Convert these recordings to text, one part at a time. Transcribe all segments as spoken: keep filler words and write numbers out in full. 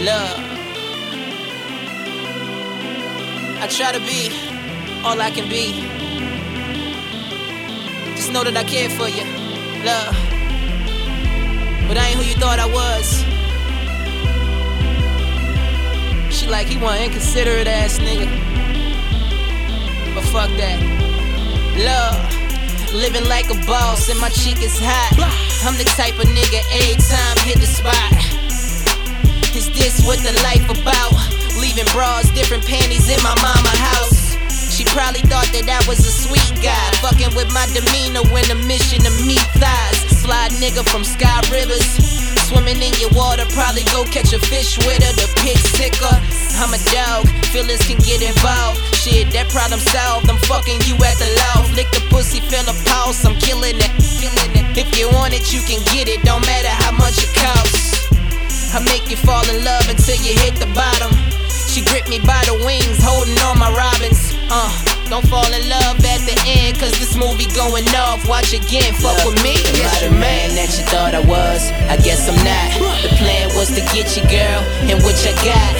love. I try to be all I can be. Just know that I care for you, love. But I ain't who you thought I was. She like, he one inconsiderate ass nigga. But fuck that, love. Living like a boss and my chick is hot. I'm the type of nigga every time hit the spot. Is this what the life about? Leaving bras, different panties in my mama house. She probably thought that I was a sweet guy, fucking with my demeanor when the mission to meet thighs. Fly nigga from Sky Rivers, swimming in your water, probably go catch a fish with her. The pig sicker, I'm a dog, feelings can get involved. Shit, that problem solved, I'm fucking you at the loft. Lick the pussy, feel the pulse, I'm killing it, killing it. If you want it, you can get it, don't matter how much it costs. I make you fall in love until you hit the bottom. She gripped me by the wings, holding on my robins. Uh, don't fall in love at the end, cause this movie going off. Watch again, fuck Look, with me. Am Yes, I the man that you thought I was? I guess I'm not. The plan was to get you, girl, and what you got.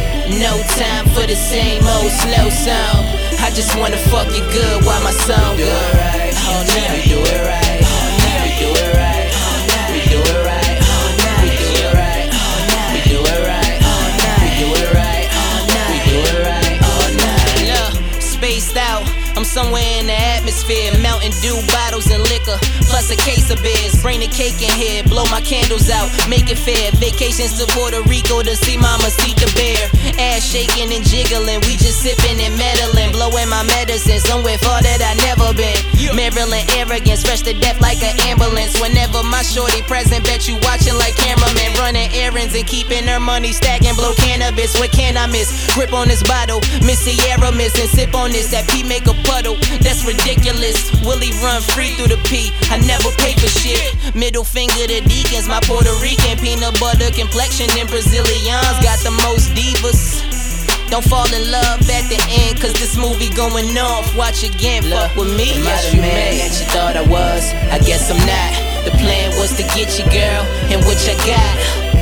No time for the same old slow song. I just wanna fuck you good while my song do it right, all night. We do it right, all night. We do it right, all night. We do it right, all night. We do it right, all night. We do it right, all night. We do it right, all night. We do it right, all night. Look, spaced out, I'm somewhere in the atmosphere. Mountain Dew bottles and liquor, plus a case of beers. Bring the cake in here, blow my candles out, make it fair. Vacations to Puerto Rico to see Mama see the bear. Ass shaking and jiggling, we just sipping and meddling. Blowing my medicine somewhere far that I never been. Maryland arrogance, fresh to death like an ambulance. Whenever my shorty present, bet you watching like cameraman. Running errands and keeping her money stacking. Blow cannabis, what can I miss? Grip on this bottle, Miss Sierra miss and sip on this. That P make a puddle, that's ridiculous. Willie run free through the P, I never pay for shit. Middle finger to deacons, my Puerto Rican peanut butter complexion and Brazilians got the most divas. Don't fall in love at the end, cause this movie going off. Watch again, Look, fuck with me. Am I Yes, the you man may. that you thought I was? I guess I'm not. The plan was to get you, girl, and what you got.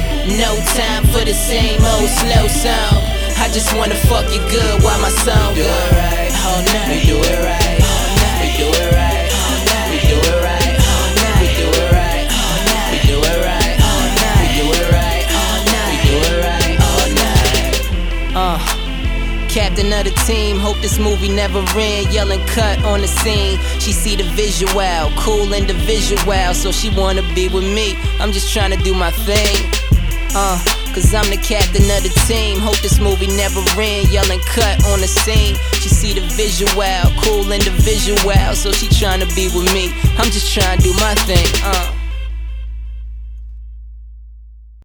No time for the same old slow song. I just wanna fuck you good while my song Do go. it right, All night. We do it right, all night. We do it right, all night. We do it right, all night. We do it right, all night. We do it right, all night. We do it right, all night. We do it right, all night. Uh, captain of the team, hope this movie never end. Yelling cut on the scene. She see the visual, cool individual, so she wanna be with me. I'm just trying to do my thing. Uh, cause I'm the captain of the team. Hope this movie never end. Yelling cut on the scene. She see the visual, cool individual, so she trying to be with me. I'm just trying to do my thing. Uh.